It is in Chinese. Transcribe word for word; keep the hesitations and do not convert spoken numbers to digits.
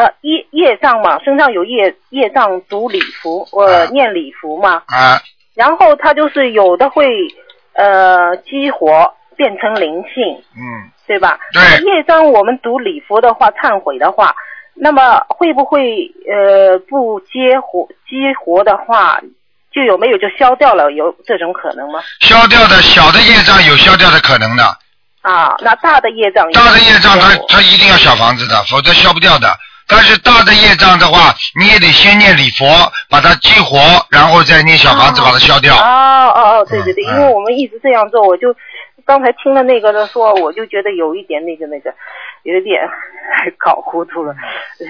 呃业业障嘛，身上有业业障，读礼符，呃、啊、念礼符嘛。 啊。 然后他就是有的会呃激活变成灵性， 嗯， 对吧？ 对。 业障我们读礼符的话，忏悔的话，那么会不会呃不激活激活的话，就有没有就消掉了？有这种可能吗？ 消掉的小的业障有消掉的可能的。 啊，那大的业障？ 大的业障它它一定要小房子的，否则消不掉的。但是大的业障的话，你也得先念礼佛，把它激活，然后再念小房子把它消掉。 哦哦哦，对对对、嗯，因为我们一直这样做，我就刚才听了那个的说，我就觉得有一点那个那个，有一点搞糊涂了。